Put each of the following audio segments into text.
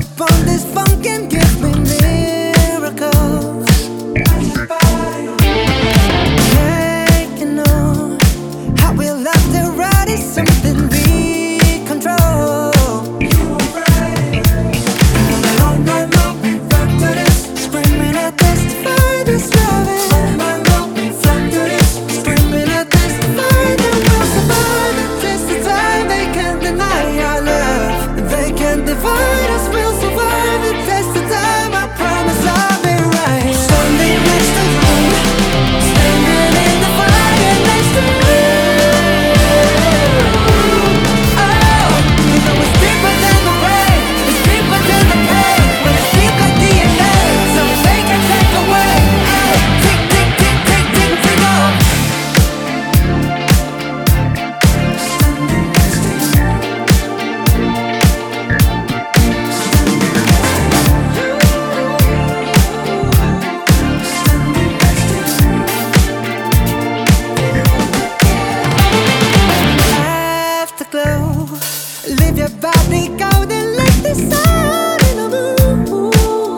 on this funk and give me miracles. Yeah, you know how we love to ride is something we control. All night long we rock to this, screaming at this to find this loving. All night long we rock to this, screaming at this to find that we'll survive. It's the time they can't deny our love. They can't divide us, we'll survive. It's the time, I promise I'll be right here. Standing next to you, standing in the fire next to you. Oh, you know it's deeper than the rain, it's deeper than the pain. When it's deep like DNA, so they can take away. Tick, tick, tick, tick, tick, tick, oh. Standing next to you. Afterglow, leave your body golden like the sun in the moon.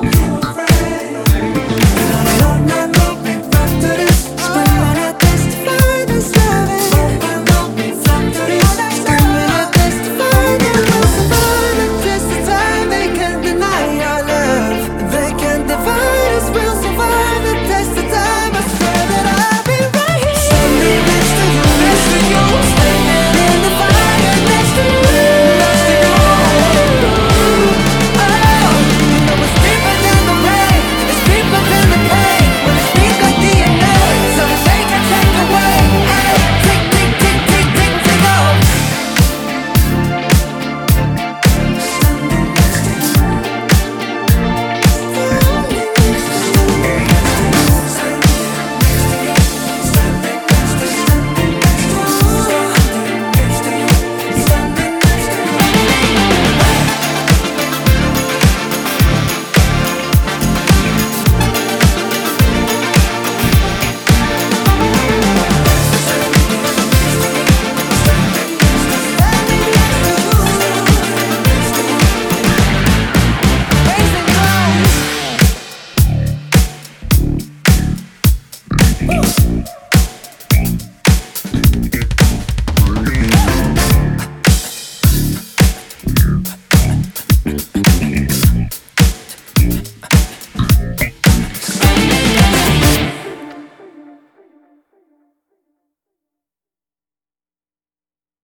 All night long we rock to this, screaming at this to find this loving. All night long we rock to this, screaming at this to find that we'll survive. It's just the time, they can't deny our love. They can't divide us, we'll survive. It's just the time, I swear that I'll be right here. Standing next to you, standing in the fire next to you. Oh, you know it's deeper than the rain, it's deeper than the pain. When it's deep like DNA, so they can take away. Tick, tick, tick, tick, tick, tick, oh. Standing next to you. Raise it close.